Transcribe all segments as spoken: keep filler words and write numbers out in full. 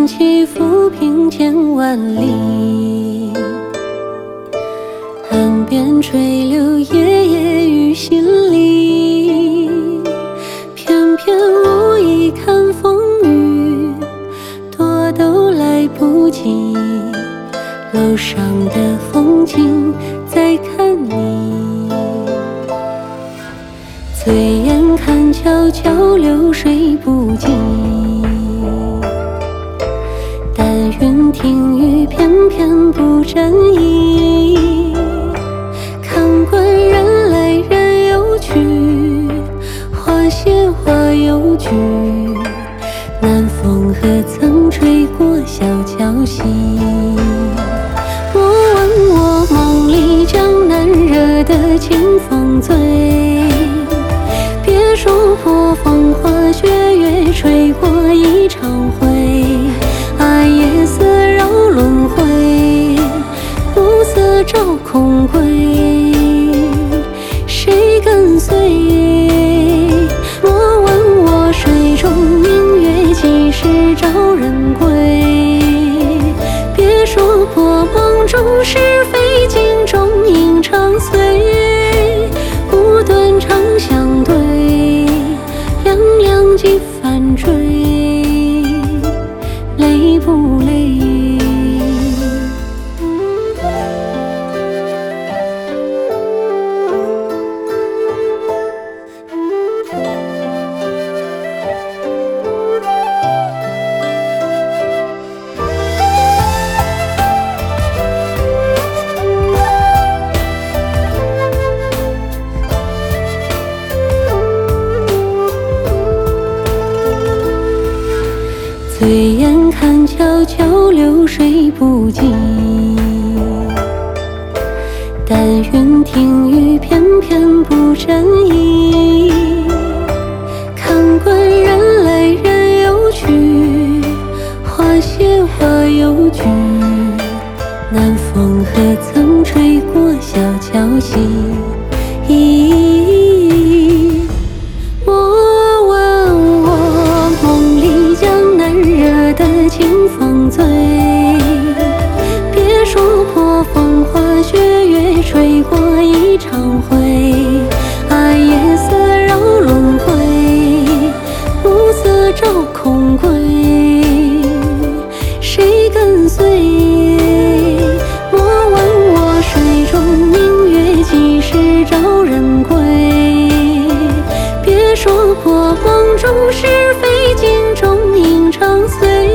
缘起伏平千万里，岸边吹柳夜夜于心里。偏偏无意看风雨，躲都来不及。楼上的风景在看你，醉眼看悄悄流水不尽。但愿听雨偏偏不真意，看惯人来人有去，花谢花有聚。南风何曾吹过小桥西？莫问我梦里江南惹得清风醉，别说破风花雪月吹过一场灰。啊，夜色绕轮回，暮色照空归，谁跟随？莫问我水中明月几时找人归，别说破梦中是非，镜中影长随。无端长相对，两两几番追，累不累？醉眼看悄悄流水不尽，但愿听雨偏偏不真意。看惯人来人有去，花谢花有聚。南风何曾吹过小桥西？清风醉，别说破风花雪月吹过一场灰。啊，夜色绕轮回，暮色照空归，谁跟随？莫问我水中明月几时找人归，别说破梦中是非，镜中影长随。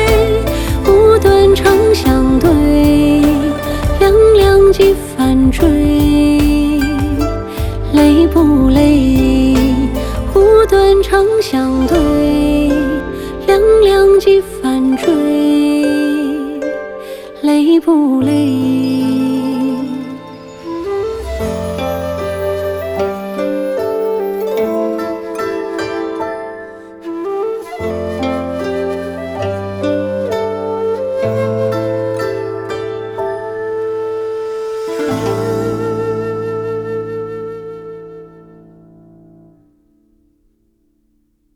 长相对，两两几番追，累不累？无端长相对，两两几番追，累不累？